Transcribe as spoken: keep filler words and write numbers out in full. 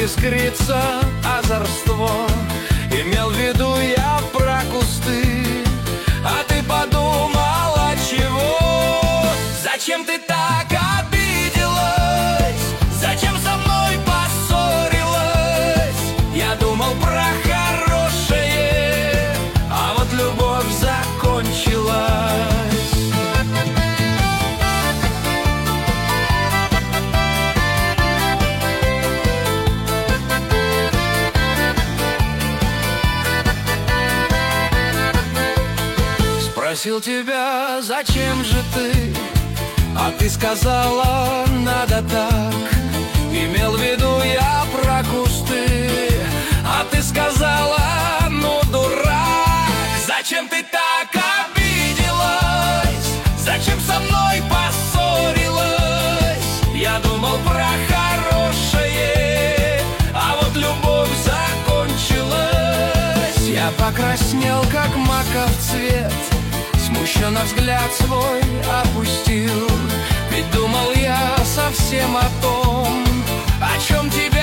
искрится озорство. Имел в виду я про кусты, а ты подумала чего? Зачем ты так обиделась? Зачем со мной поссорилась? Я думал про хорошее, а вот любовь закончилась. Спросил тебя, зачем же ты, а ты сказала, надо так. Имел в виду я про кусты, а ты сказала, ну дурак. Зачем ты так обиделась? Зачем со мной поссорилась? Я думал про хорошее, а вот любовь закончилась. Я покраснел, как маков цвет, смущенно взгляд свой опустил. Ведь думал я совсем о том, о чем тебе